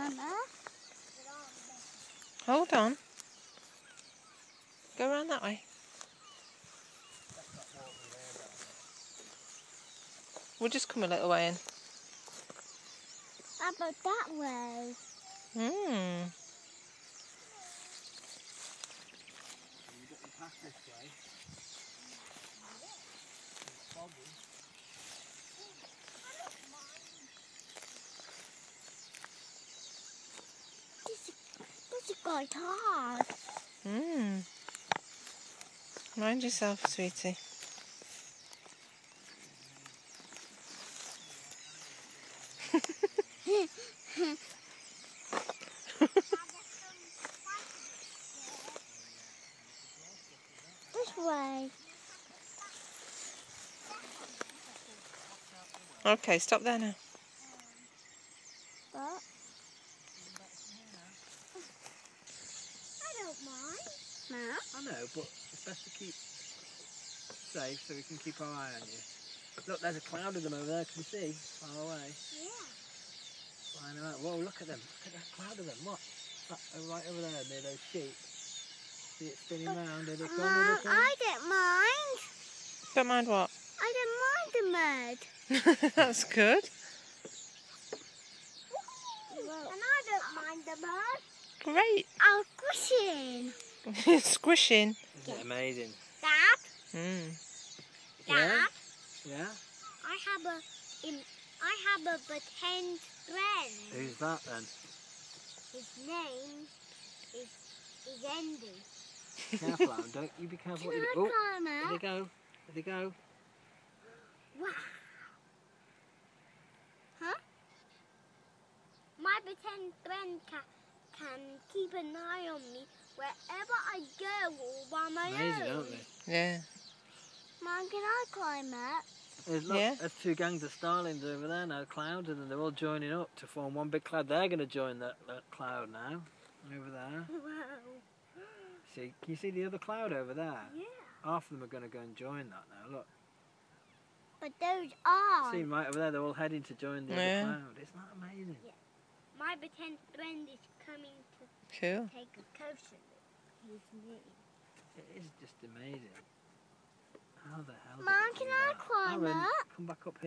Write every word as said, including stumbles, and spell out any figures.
Mama. Hold on. Go around that way. We'll just come a little way in. How about that way? Hmm. You got your path this way. It's foggy. This, this is quite hard. Hmm. Mind yourself, sweetie. This way. Okay, stop there now. What? I don't mind. No? I know, but it's best to keep safe so we can keep our eye on you. Look, there's a cloud of them over there, can you see? Far away. Yeah. Flying around. Whoa, look at them. Look at that cloud of them. What? That, oh, right over there near those sheep. See it spinning But, round? Did it come? Mom, Did it come? I don't mind. Don't mind what? I don't mind the mud. That's good. Well, and I don't mind the mud. Great. I'm squishing. Squishing. Isn't it amazing? Dad? Hmm. Dad? Yeah? Yeah? I have a, in, I have a pretend friend. Who's that then? His name is, is Andy. Careful, Alan. Don't you be careful Can what you I do. Oh, climb there they up? go. There they go. Wow. Huh? My pretend friend can, can keep an eye on me wherever I go all by my Amazing, own. aren't they? Yeah. Mom, can I climb up? There's, look, Yeah. there's two gangs of starlings over there now, clouds, and they're all joining up to form one big cloud. They're going to join that, that cloud now, over there. Wow. See, can you see the other cloud over there? Yeah. Half of them are going to go and join that now, look. But those are. See, right over there, they're all heading to join the Yeah. other cloud. Isn't that amazing? Yeah. My pretend friend is coming to Cool. take a closer look. His name. It is just amazing. How the hell did Mom, it do can I that? climb Aaron, up? come back up here.